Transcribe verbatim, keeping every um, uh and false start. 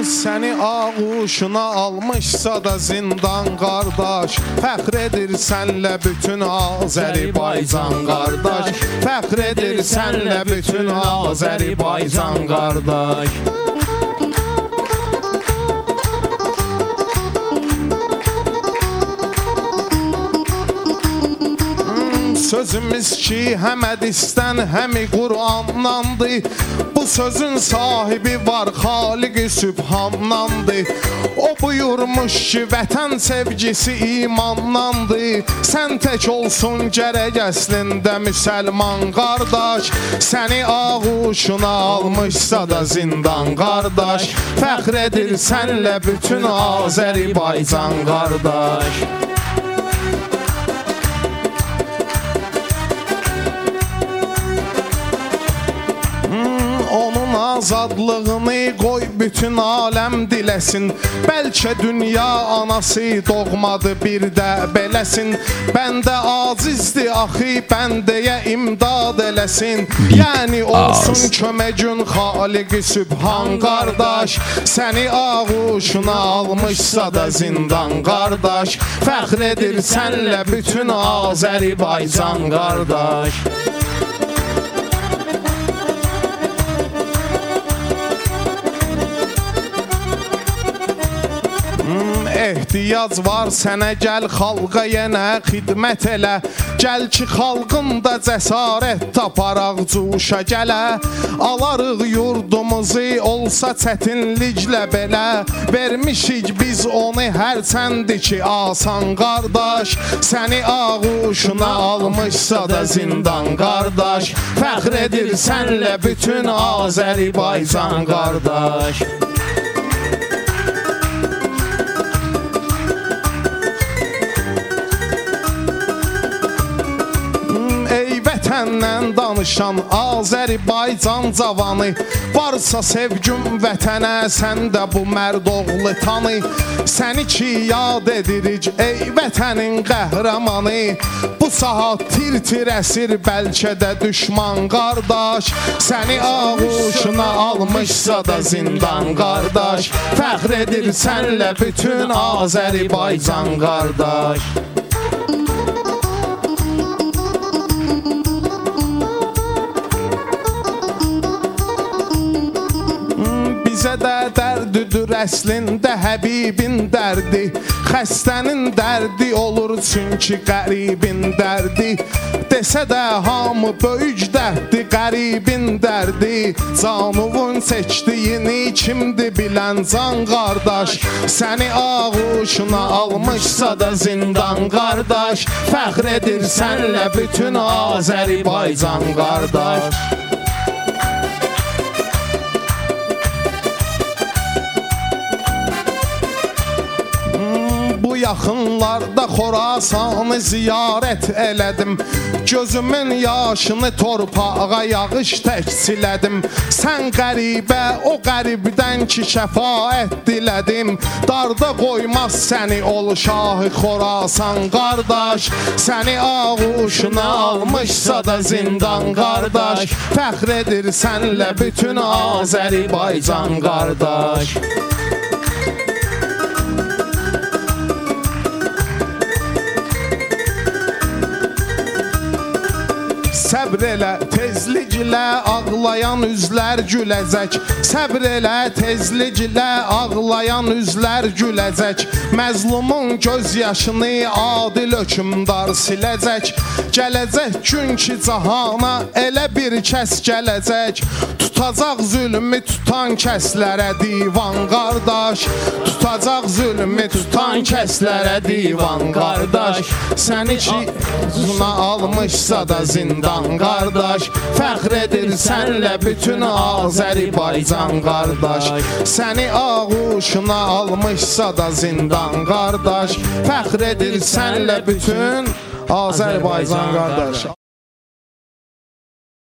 Səni ağuşuna almışsa da zindan qardaş, fəxr edir sənlə bütün Azərbaycan qardaş, fəxr edir sənlə bütün Azərbaycan qardaş. Sözümüz ki, həm hədisdən, həmi Qur'andandır. Bu sözün sahibi var, Xaliq-i Sübhandandır. O buyurmuş ki, vətən sevgisi imandandır. Sən tək olsun gərək əslində müsəlman qardaş, səni ağuşuna almışsa da zindan qardaş, fəxr edir sənlə bütün Azərbaycan qardaş. Azadlığını qoy bütün aləm diləsin. Bəlkə dünya anası doğmadı bir də beləsin. Bəndə acizdir axı, bəndəyə imdad eləsin. Yəni olsun köməkün Xaliq-i Sübhan qardaş, səni ağuşuna almışsa da zindan qardaş, fəxr edir sənlə bütün Azərbaycan qardaş. Ehtiyac var sənə, gəl xalqa yenə xidmət elə. Gəl ki xalqın da cəsarət taparaq cuşa gələ. Alarıq yurdumuzu olsa çətinliklə belə. Vermişik biz onu hərçəndi ki asan qardaş, səni ağuşuna almışsa da zindan qardaş, fəxr edir sənlə bütün Azərbaycan qardaş. Vətəndən danışan Azərbaycan cavanı, varsa sevgüm vətənə, sən də bu mərd oğlu tanı. Səni ki yad edirik ey vətənin qəhrəmanı, bu saat tir-tir əsir bəlkə də düşman qardaş, səni ağuşuna almışsa da zindan qardaş, fəxr edir sənlə bütün Azərbaycan qardaş. Bizə də dərdidir əslində Həbibin dərdi, xəstənin dərdi olur çünki qəribin dərdi. Desə də hamı böyük dərddir qəribin dərdi, canuvun çəkdiyini kimdir bilən can qardaş, səni ağuşuna almışsa da zindan qardaş, fəxr edir sənlə bütün Azərbaycan qardaş. Bu yaxınlarda Xorasanı ziyarət elədim, gözümün yaşını torpağa yağış təksilədim. Sən qəribə, o qəribdən ki şəfaət dilədim, darda qoymaz səni ol şahı Xorasan qardaş, səni ağuşuna almışsa da zindan qardaş, fəxr edir sənlə bütün Azərbaycan qardaş. Səbr elə, tezliklə ağlayan üzlər güləcək. Səbr elə, tezliklə ağlayan üzlər güləcək. Məzlumun göz yaşını adil hökmdar siləcək. Gələcək gün ki cahana elə bir kəs gələcək, tutacaq zülmü tutan kəslərə divan qardaş, tutacaq zülmü tutan kəslərə divan qardaş. Səni ki zuna almışsa da zindan qardaş, fəxr edir sənlə bütün Azərbaycan qardaş, səni ağuşuna almışsa da zindan qardaş, fəxr edir sənlə bütün Azərbaycan qardaş.